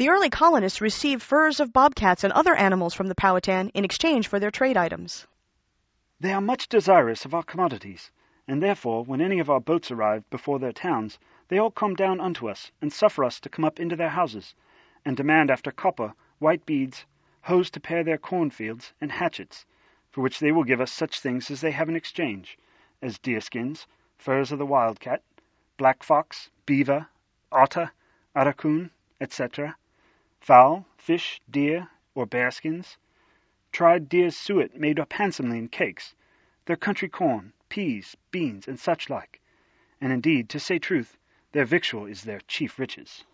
The early colonists received furs of bobcats and other animals from the Powhatan in exchange for their trade items. They are much desirous of our commodities, and therefore when any of our boats arrive before their towns, they all come down unto us, and suffer us to come up into their houses, and demand after copper, white beads, hoes to pare their cornfields, and hatchets, for which they will give us such things as they have in exchange, as deerskins, furs of the wildcat, black fox, beaver, otter, aracoon, etc., fowl, fish, deer, or bearskins, tried deer's suet made up handsomely in cakes, their country corn, peas, beans, and such like, and indeed, to say truth, their victual is their chief riches.